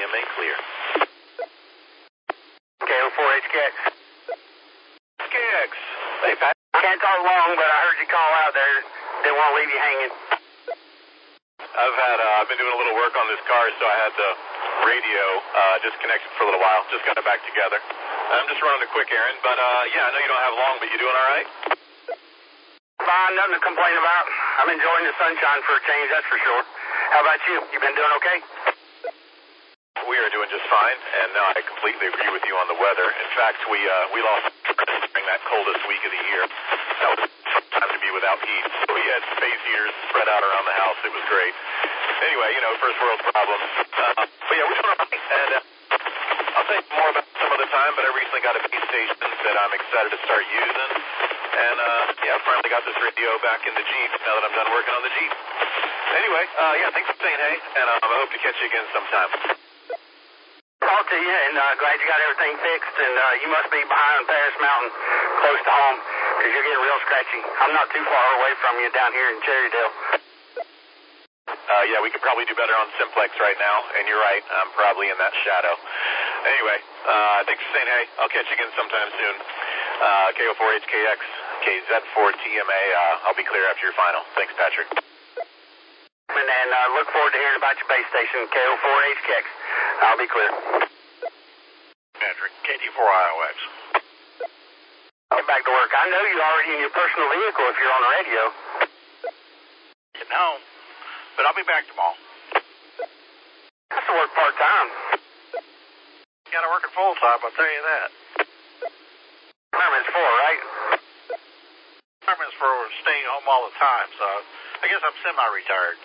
TMA clear. KO4HKX. KX. Hey, Pat. I can't talk long, but I heard you call out there. Didn't want to leave you hanging. I've been doing a little work on this car, so I had the radio disconnected for a little while. Just got it back together. I'm just running a quick errand, but yeah, I know you don't have long, but you doing all right? Fine, nothing to complain about. I'm enjoying the sunshine for a change, that's for sure. How about you? You been doing okay? We are doing just fine, and I completely agree with you on the weather. In fact, we lost during that coldest week of the year. That was time to be without heat. So we had space heaters spread out around the house. It was great. Anyway, first world problems. But yeah, we're doing all right. And I'll say more about some of the time, but I recently got a base station that I'm excited to start using. And yeah, I finally got this radio back in the Jeep now that I'm done working on the Jeep. Anyway, yeah, thanks for saying hey, and I hope to catch you again sometime. Talk to you, and glad you got everything fixed, and you must be behind Paris Mountain, close to home, because you're getting real scratchy. I'm not too far away from you down here in Cherrydale. Yeah, we could probably do better on Simplex right now, and you're right, I'm probably in that shadow. Anyway, thanks for saying hey. I'll catch you again sometime soon. KO4HKX, KZ4TMA, I'll be clear after your final. Thanks, Patrick. And look forward to hearing about your base station, KO4HKX. I'll be clear. Patrick, KT4IOX. Get back to work. I know you're already in your personal vehicle if you're on the radio. Getting home, but I'll be back tomorrow. That's to work part-time. You gotta work it full-time, I'll tell you that. Fireman's for, right? Fireman's for staying home all the time, so I guess I'm semi-retired.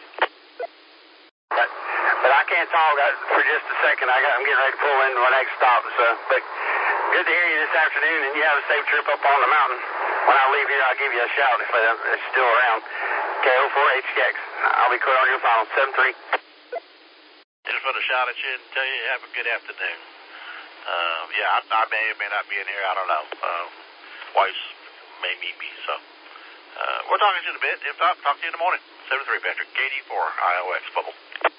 But I can't talk for just a second. I'm getting ready to pull into my next stop. But good to hear you this afternoon, and you have a safe trip up on the mountain. When I leave here, I'll give you a shout if it's still around. KO4HKX. I'll be clear on your final. 7-3. Just want to shout at you and tell you have a good afternoon. Yeah, I may or may not be in here. I don't know. Wife's may meet me, so we're talking to you in a bit. If not, talk to you in the morning. 7-3, Patrick. KD4IOX. Bubble.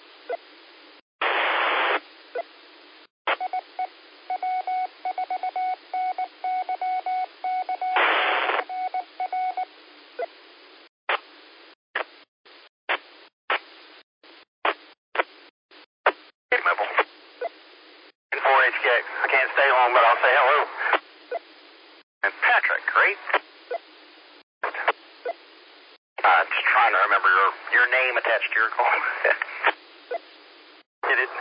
I can't stay long, but I'll say hello. And Patrick, right? I'm just trying to remember your name attached to your call. Get it?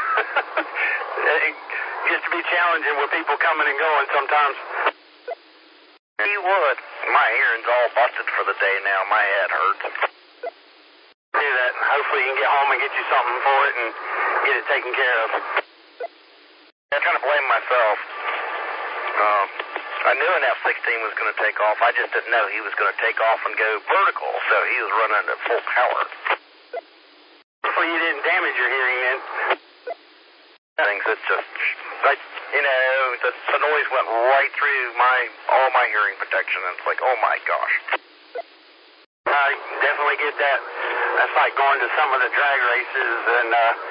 It gets to be challenging with people coming and going sometimes. You would. My hearing's all busted for the day now. My head hurts. Do that. Hopefully you can get home and get you something for it and get it taken care of. I'm trying to blame myself. I knew an F-16 was going to take off. I just didn't know he was going to take off and go vertical, so he was running at full power. Hopefully you didn't damage your hearing then. Things it's just, the noise went right through all my hearing protection, and it's like, oh my gosh. I definitely get that. That's like going to some of the drag races and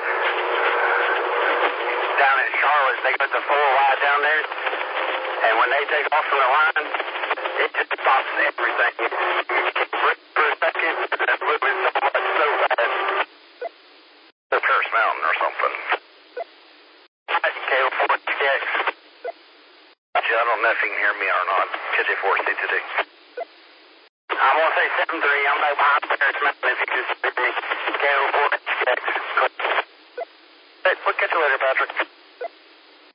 down in Charlotte, they put the 4 wide down there, and when they take off from the line, it just stops everything. For a second, that's moving so much so fast. The Paris Mountain or something. KO4HKX. I don't know if you can hear me or not. KJ4CTD. I'm going to say 7-3. I'm back behind Paris Mountain if you can see me. KO4HKX. Hey, we'll catch you later, Patrick.